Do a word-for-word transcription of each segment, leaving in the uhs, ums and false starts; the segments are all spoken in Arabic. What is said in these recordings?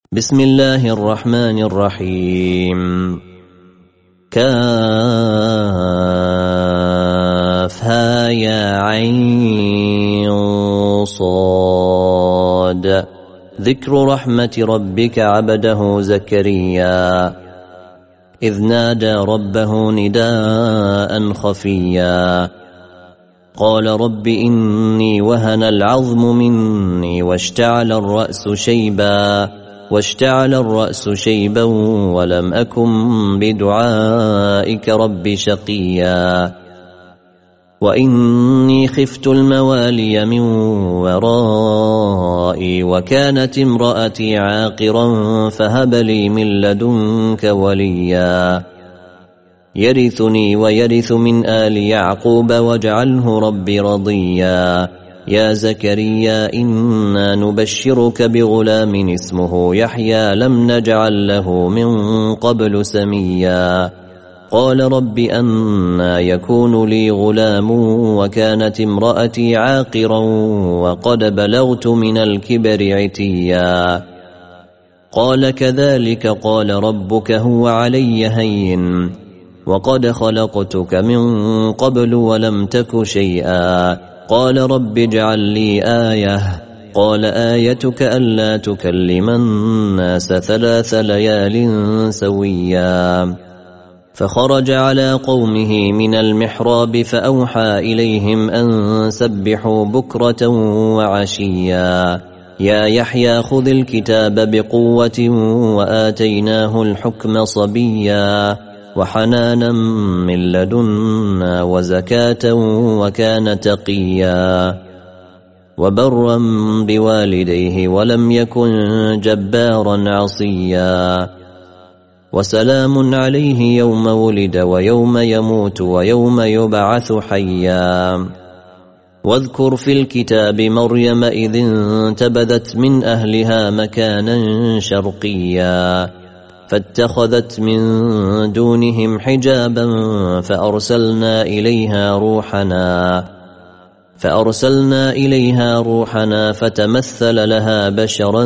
بسم الله الرحمن الرحيم. كافها يا عين صاد. ذكر رحمة ربك عبده زكريا إذ نادى ربه نداء خفيا قال رب إني وهن العظم مني واشتعل الرأس شيبا واشتعل الرأس شيبا ولم أكن بدعائك رب شقيا وإني خفت الموالي من ورائي وكانت امرأتي عاقرا فهب لي من لدنك وليا يرثني ويرث من آل يعقوب واجعله رب رضيا يا زكريا إنا نبشرك بغلام اسمه يحيى لم نجعل له من قبل سميا قال رب أنى يكون لي غلام وكانت امرأتي عاقرا وقد بلغت من الكبر عتيا قال كذلك قال ربك هو علي هين وقد خلقتك من قبل ولم تك شيئا قال رب اجعل لي آية قال آيتك ألا تكلم الناس ثلاث ليال سويا فخرج على قومه من المحراب فأوحى إليهم أن سبحوا بكرة وعشيا يا يحيى خذ الكتاب بقوة وآتيناه الحكم صبيا وحنانا من لدنا وزكاة وكان تقيا وبرا بوالديه ولم يكن جبارا عصيا وسلام عليه يوم ولد ويوم يموت ويوم يبعث حيا واذكر في الكتاب مريم إذ انتبذت من أهلها مكانا شرقيا فاتخذت من دونهم حجابا فأرسلنا إليها روحنا فأرسلنا إليها روحنا فتمثل لها بشرا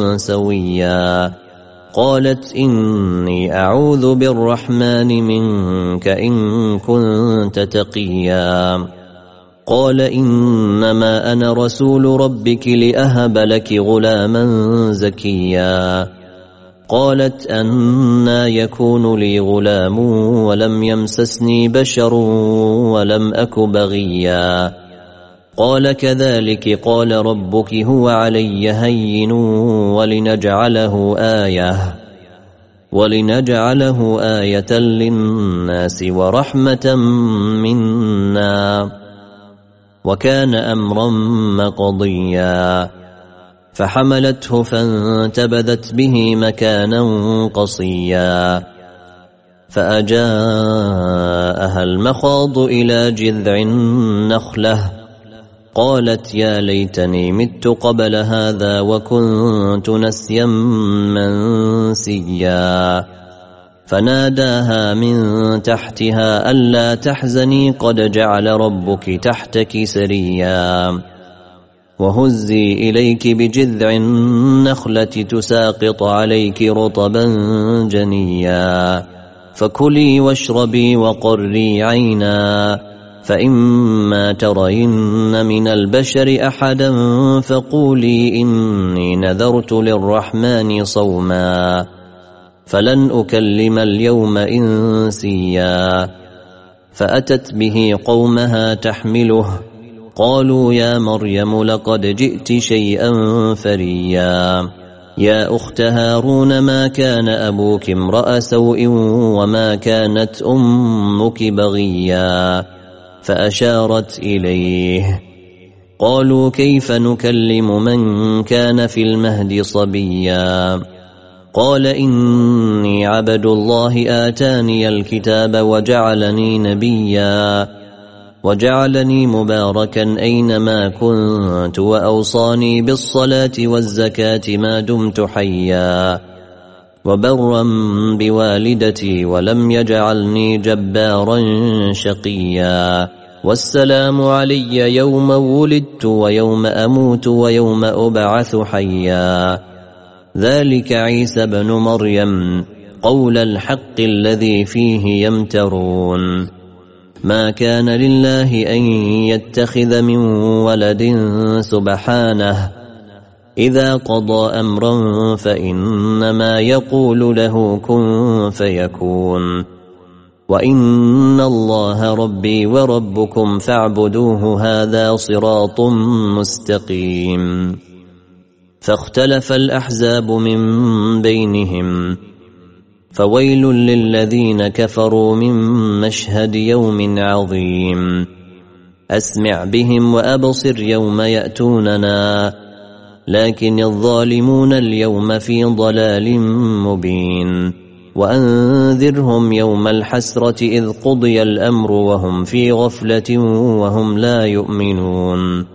سويا قالت إني أعوذ بالرحمن منك إن كنت تقيا قال إنما أنا رسول ربك لأهب لك غلاما زكيا قالت أنى يكون لي غلام ولم يمسسني بشر ولم أك بغيا قال كذلك قال ربك هو علي هين ولنجعله آية ولنجعله آية للناس ورحمة منا وكان أمرا مقضيا فحملته فانتبذت به مكانا قصيا فأجاءها المخاض إلى جذع النخلة قالت يا ليتني مت قبل هذا وكنت نسيا منسيا فناداها من تحتها ألا تحزني قد جعل ربك تحتك سريا وهزي إليك بجذع النخلة تساقط عليك رطبا جنيا فكلي واشربي وقري عينا فإما ترين من البشر أحدا فقولي إني نذرت للرحمن صوما فلن أكلم اليوم إنسيا فأتت به قومها تحمله قالوا يا مريم لقد جئت شيئا فريا يا أخت هارون ما كان أبوك امرأ سوء وما كانت أمك بغيا فأشارت إليه قالوا كيف نكلم من كان في المهد صبيا قال إني عبد الله آتاني الكتاب وجعلني نبيا وجعلني مباركا أينما كنت وأوصاني بالصلاة والزكاة ما دمت حيا وبرا بوالدتي ولم يجعلني جبارا شقيا والسلام علي يوم ولدت ويوم أموت ويوم أبعث حيا ذلك عيسى بن مريم قول الحق الذي فيه يمترون ما كان لله أن يتخذ من ولد سبحانه إذا قضى أمرا فإنما يقول له كن فيكون وإن الله ربي وربكم فاعبدوه هذا صراط مستقيم. فاختلف الأحزاب من بينهم فويل للذين كفروا من مشهد يوم عظيم. أسمع بهم وأبصر يوم يأتوننا لكن الظالمون اليوم في ضلال مبين. وأنذرهم يوم الحسرة إذ قضي الأمر وهم في غفلة وهم لا يؤمنون.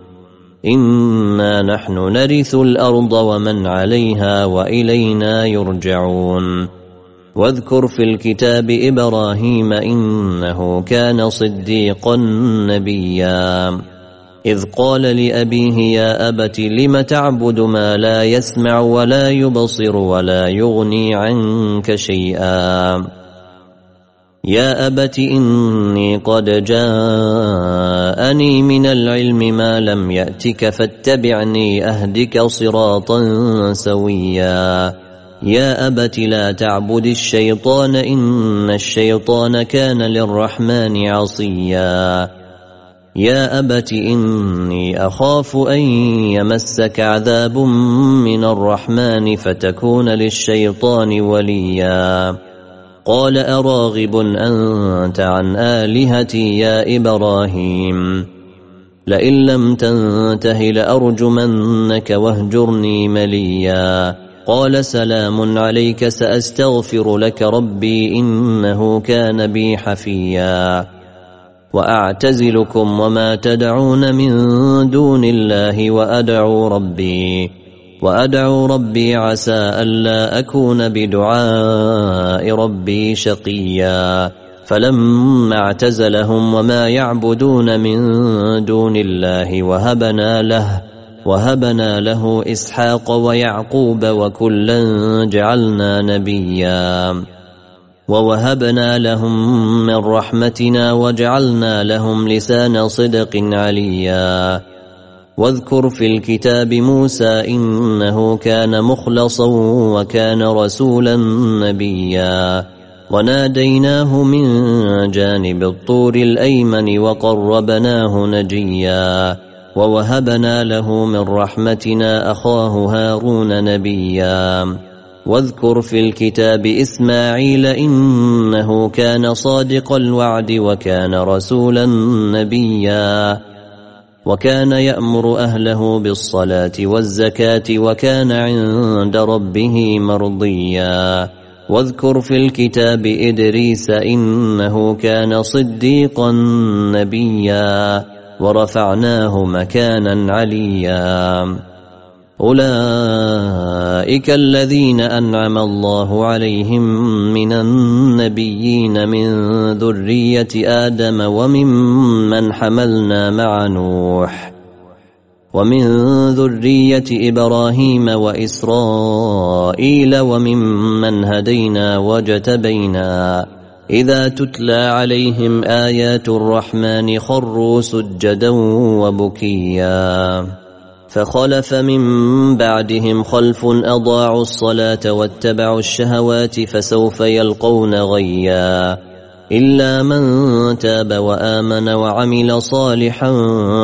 إنا نحن نرث الأرض ومن عليها وإلينا يرجعون. واذكر في الكتاب إبراهيم إنه كان صديقا نبيا إذ قال لأبيه يا أبت لم تعبد ما لا يسمع ولا يبصر ولا يغني عنك شيئا يا أبت إني قد جاءني من العلم ما لم يأتك فاتبعني أهدك صراطا سويا يا أبت لا تعبد الشيطان إن الشيطان كان للرحمن عصيا يا أبت إني أخاف أن يمسك عذاب من الرحمن فتكون للشيطان وليا قال أراغب أنت عن آلهتي يا إبراهيم لئن لم تنته لأرجمنك واهجرني مليا قال سلام عليك سأستغفر لك ربي إنه كان بي حفيا وأعتزلكم وما تدعون من دون الله وأدعو ربي وأدعو ربي عسى ألا أكون بدعاء ربي شقيا فلما اعتزلهم وما يعبدون من دون الله وهبنا له وهبنا له إسحاق ويعقوب وكلا جعلنا نبيا ووهبنا لهم من رحمتنا وجعلنا لهم لسان صدق عليا واذكر في الكتاب موسى إنه كان مخلصا وكان رسولا نبيا وناديناه من جانب الطور الأيمن وقربناه نجيا ووهبنا له من رحمتنا أخاه هارون نبيا واذكر في الكتاب إسماعيل إنه كان صادق الوعد وكان رسولا نبيا وكان يأمر أهله بالصلاة والزكاة وكان عند ربه مرضيا واذكر في الكتاب إدريس إنه كان صديقا نبيا ورفعناه مكانا عليا أولئك الذين أنعم الله عليهم من النبيين من ذرية آدم وممن حملنا مع نوح ومن ذرية إبراهيم وإسرائيل وممن هدينا وجتبينا إذا تتلى عليهم آيات الرحمن خروا سجدا وبكيا فخلف من بعدهم خلف أضاعوا الصلاة واتبعوا الشهوات فسوف يلقون غيا إلا من تاب وآمن وعمل صالحا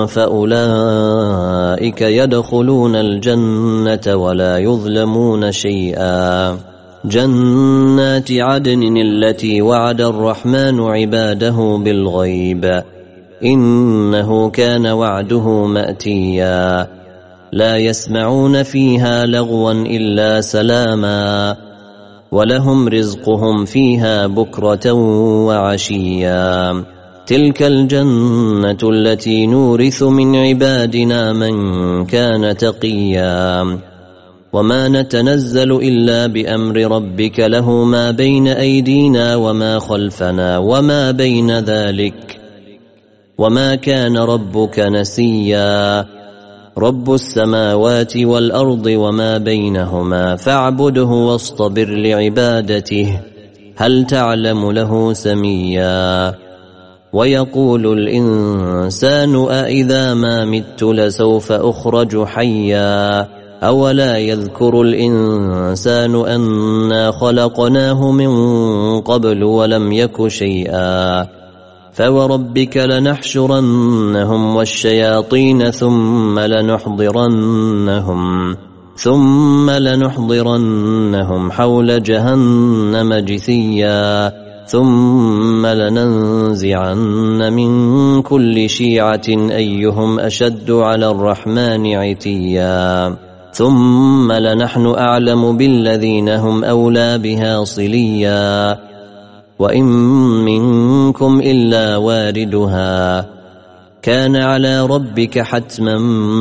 فأولئك يدخلون الجنة ولا يظلمون شيئا جنات عدن التي وعد الرحمن عباده بالغيب إنه كان وعده مأتيا لا يسمعون فيها لغوا إلا سلاما ولهم رزقهم فيها بكرة وعشيا تلك الجنة التي نورث من عبادنا من كان تقيا وما نتنزل إلا بأمر ربك له ما بين أيدينا وما خلفنا وما بين ذلك وما كان ربك نسيا رب السماوات والأرض وما بينهما فاعبده واصطبر لعبادته هل تعلم له سميا ويقول الإنسان أإذا ما مت لسوف أخرج حيا أولا يذكر الإنسان أنا خلقناه من قبل ولم يك شيئا فوربك لنحشرنهم والشياطين ثم لنحضرنهم ثم لنحضرنهم حول جهنم جثيا ثم لننزعن من كل شيعة أيهم أشد على الرحمن عتيا ثم لنحن أعلم بالذين هم أولى بها صليا وإن منكم إلا واردها كان على ربك حتما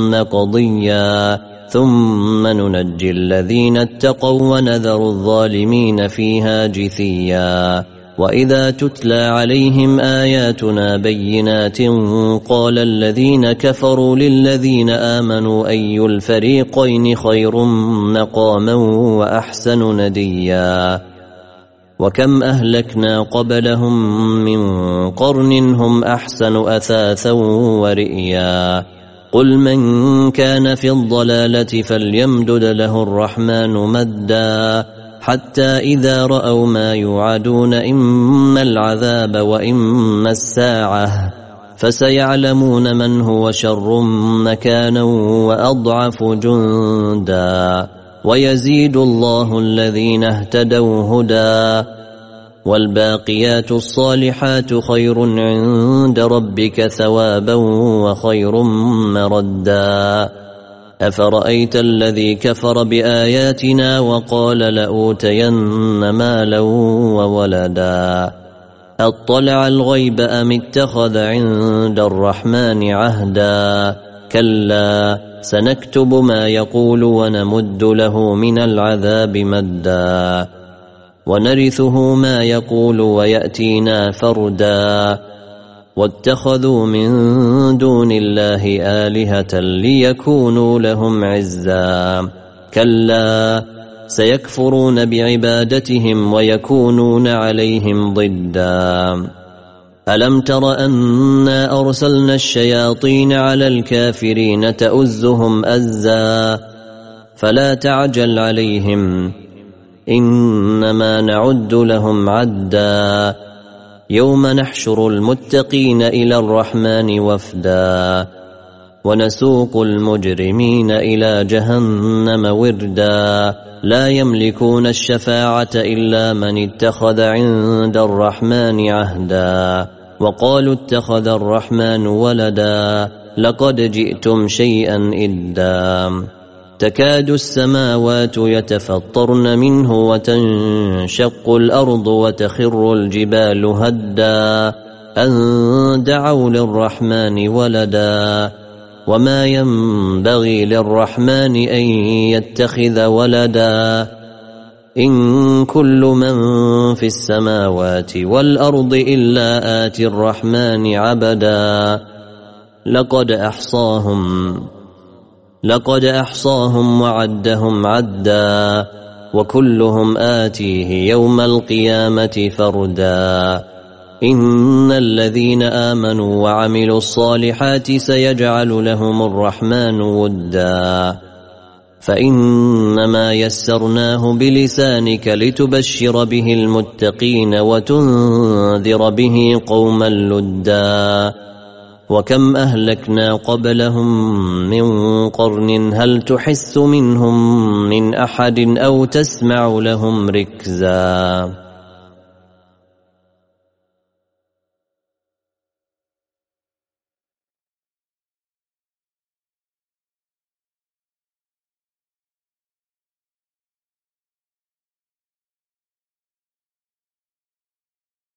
مقضيا ثم ننجي الذين اتقوا ونذر الظالمين فيها جثيا وإذا تتلى عليهم آياتنا بينات قال الذين كفروا للذين آمنوا أي الفريقين خير مقاما وأحسن نديا وكم أهلكنا قبلهم من قرن هم أحسن أثاثا ورئيا قل من كان في الضلالة فليمدد له الرحمن مدا حتى إذا رأوا ما يوعدون إما العذاب وإما الساعة فسيعلمون من هو شر مكانا وأضعف جندا ويزيد الله الذين اهتدوا هدى والباقيات الصالحات خير عند ربك ثوابا وخير مردا أفرأيت الذي كفر بآياتنا وقال لأوتين مالا وولدا أطلع الغيب أم اتخذ عند الرحمن عهدا كلا سنكتب ما يقول ونمد له من العذاب مدا ونرثه ما يقول ويأتينا فردا واتخذوا من دون الله آلهة ليكونوا لهم عزا كلا سيكفرون بعبادتهم ويكونون عليهم ضدا ألم تر أنا أرسلنا الشياطين على الكافرين تؤزهم أزا فلا تعجل عليهم إنما نعد لهم عدا يوم نحشر المتقين إلى الرحمن وفدا ونسوق المجرمين إلى جهنم وردا لا يملكون الشفاعة إلا من اتخذ عند الرحمن عهدا وقالوا اتخذ الرحمن ولدا لقد جئتم شيئا إدا تكاد السماوات يتفطرن منه وتنشق الأرض وتخر الجبال هدا أن دعوا للرحمن ولدا وما ينبغي للرحمن أن يتخذ ولدا إن كل من في السماوات والأرض إلا آتي الرحمن عبدا لقد أحصاهم لقد أحصاهم وعدهم عدا وكلهم آتيه يوم القيامة فردا إن الذين آمنوا وعملوا الصالحات سيجعل لهم الرحمن ودا فإنما يسرناه بلسانك لتبشر به المتقين وتنذر به قوما لدا وكم أهلكنا قبلهم من قرن هل تحس منهم من أحد أو تسمع لهم ركزا